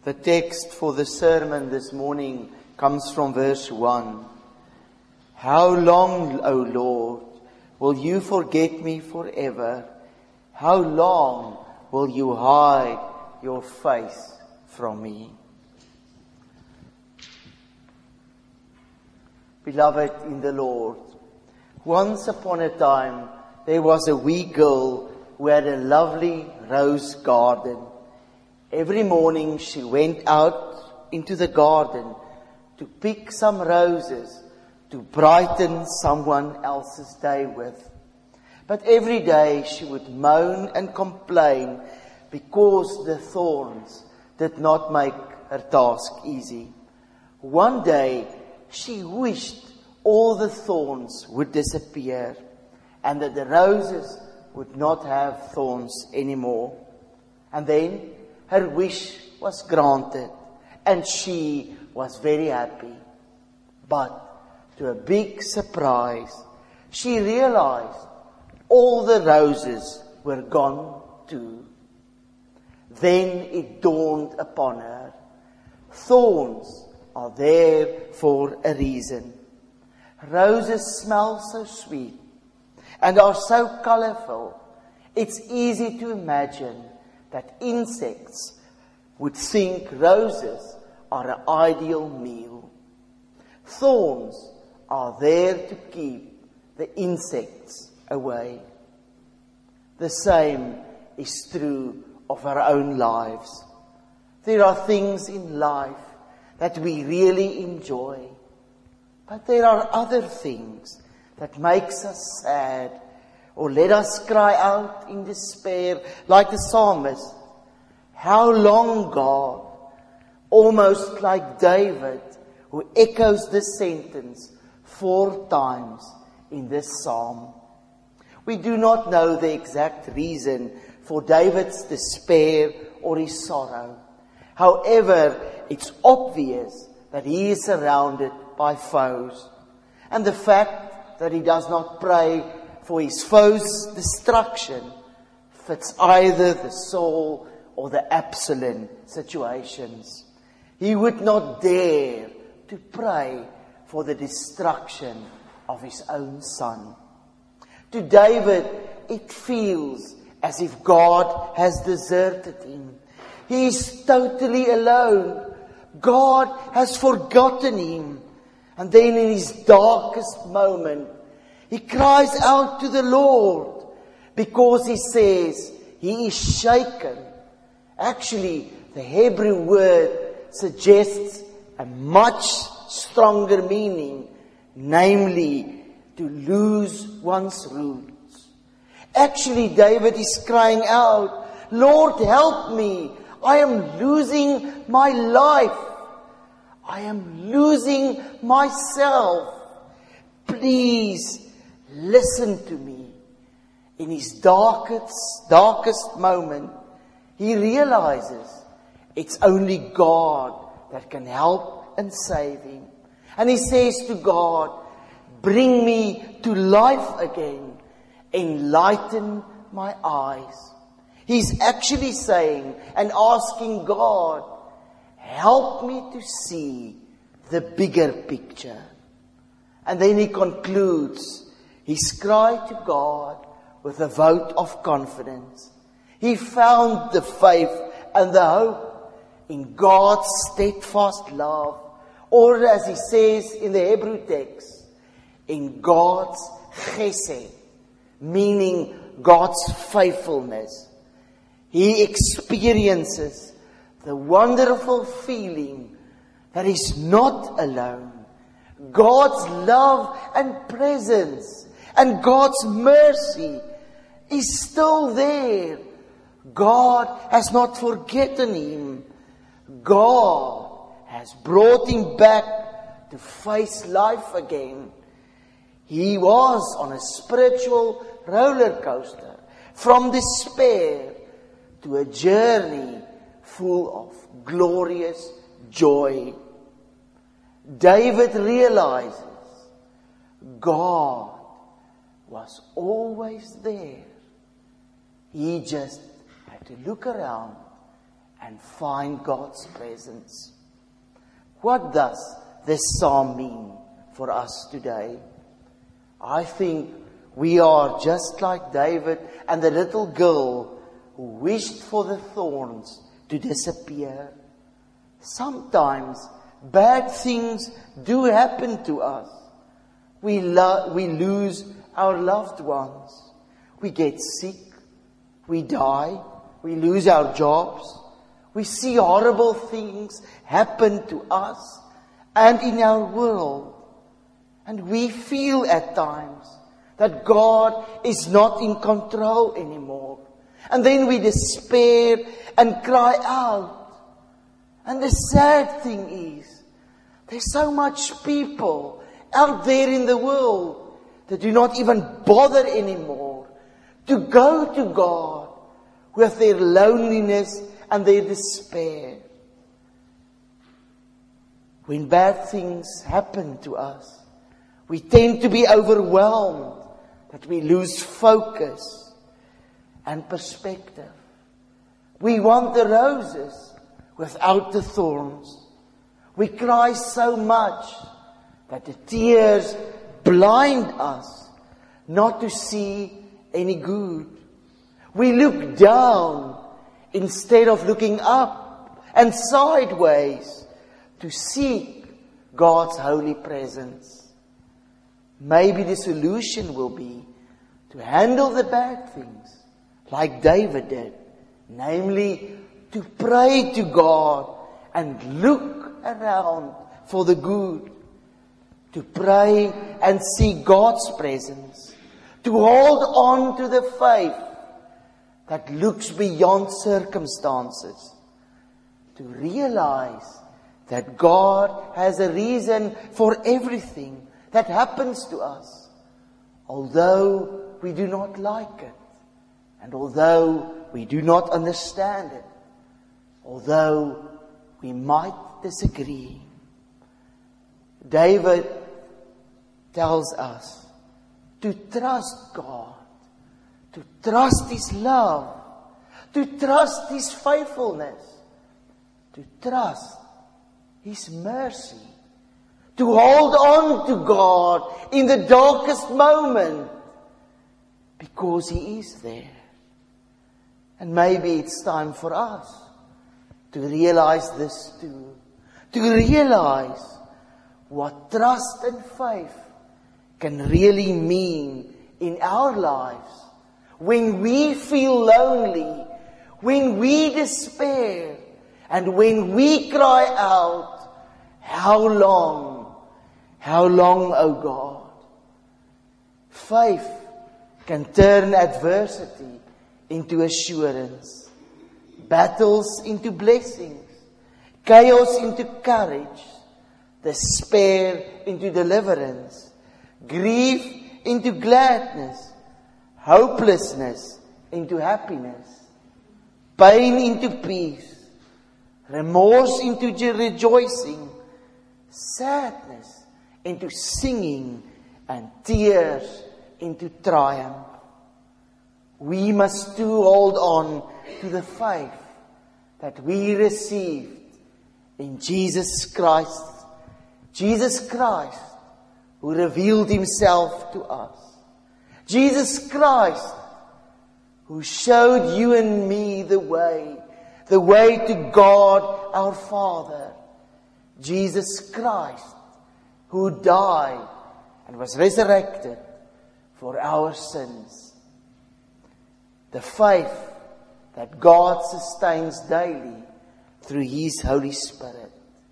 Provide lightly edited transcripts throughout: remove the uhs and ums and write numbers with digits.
The text for the sermon this morning comes from verse 1. How long, O Lord, will you forget me forever? How long will you hide your face from me? Beloved in the Lord, once upon a time there was a wee girl who had a lovely rose garden. Every morning she went out into the garden to pick some roses to brighten someone else's day with. But every day she would moan and complain because the thorns did not make her task easy. One day she wished all the thorns would disappear and that the roses would not have thorns anymore. And then her wish was granted and she was very happy. But to a big surprise, she realized all the roses were gone too. Then it dawned upon her, thorns are there for a reason. Roses smell so sweet and are so colorful. It's easy to imagine that insects would think roses are an ideal meal. Thorns are there to keep the insects away. The same is true of our own lives. There are things in life that we really enjoy, but there are other things that makes us sad or let us cry out in despair like the psalmist. How long, God? Almost like David, who echoes this sentence 4 times in this psalm. We do not know the exact reason for David's despair or his sorrow. However, it's obvious that he is surrounded by foes. And the fact that he does not pray for his foes' destruction fits either the Saul or the Absalom situations. He would not dare to pray for the destruction of his own son. To David, it feels as if God has deserted him. He is totally alone. God has forgotten him. And then in his darkest moment, he cries out to the Lord because he says he is shaken. Actually, the Hebrew word suggests a much stronger meaning, namely to lose one's roots. Actually, David is crying out, Lord, help me. I am losing my life. I am losing myself. Please listen to me. In his darkest moment, he realizes it's only God that can help and save him. And he says to God, bring me to life again. Enlighten my eyes. He's actually saying and asking God, help me to see the bigger picture. And then he concludes his cry to God with a vote of confidence. He found the faith and the hope in God's steadfast love, or as he says in the Hebrew text, in God's chesed, meaning God's faithfulness. He experiences the wonderful feeling that he's not alone. God's love and presence and God's mercy is still there. God has not forgotten him. God has brought him back to face life again. He was on a spiritual roller coaster from despair to a journey full of glorious joy. David realizes God was always there. He just had to look around and find God's presence. What does this psalm mean for us today? I think we are just like David and the little girl who wished for the thorns to disappear. Sometimes bad things do happen to us. We lose our loved ones. We get sick. We die. We lose our jobs. We see horrible things happen to us and in our world. And we feel at times that God is not in control anymore. And then we despair and cry out. And the sad thing is, there's so much people out there in the world that do not even bother anymore to go to God with their loneliness and their despair. When bad things happen to us, we tend to be overwhelmed, that we lose focus and perspective. We want the roses without the thorns. We cry so much that the tears blind us not to see any good. We look down instead of looking up and sideways to seek God's holy presence. Maybe the solution will be to handle the bad things like David did, namely to pray to God and look around for the good, to pray and see God's presence, to hold on to the faith that looks beyond circumstances, to realize that God has a reason for everything that happens to us, although we do not like it, and although we do not understand it, although we might disagree. David tells us to trust God, to trust His love, to trust His faithfulness, to trust His mercy, to hold on to God in the darkest moment, because He is there. And maybe it's time for us to realize this too, to realize what trust and faith can really mean in our lives. When we feel lonely, when we despair, and when we cry out, how long, O God? Faith can turn adversity into assurance, battles into blessings, chaos into courage, despair into deliverance, grief into gladness, hopelessness into happiness, pain into peace, remorse into rejoicing, sadness into singing, and tears into triumph. We must too hold on to the faith that we received in Jesus Christ. Jesus Christ, who revealed Himself to us. Jesus Christ, who showed you and me the way to God our Father. Jesus Christ, who died and was resurrected for our sins. The faith that God sustains daily through His Holy Spirit.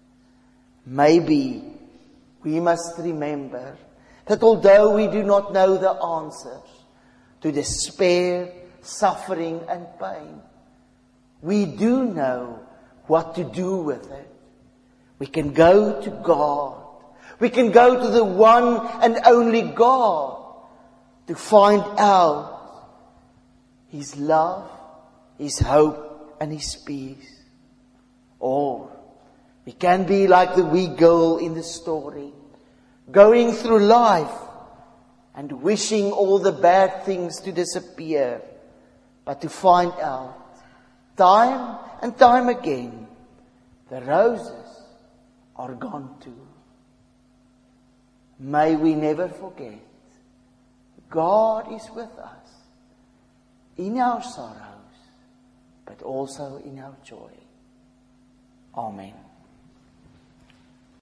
Maybe we must remember that although we do not know the answers to despair, suffering and pain, we do know what to do with it. We can go to God. We can go to the one and only God to find out His love, His hope and His peace. Or we can be like the wee girl in the story, going through life and wishing all the bad things to disappear, but to find out Time and time again, the roses are gone too. May we never forget, God is with us in our sorrows, but also in our joy. Amen.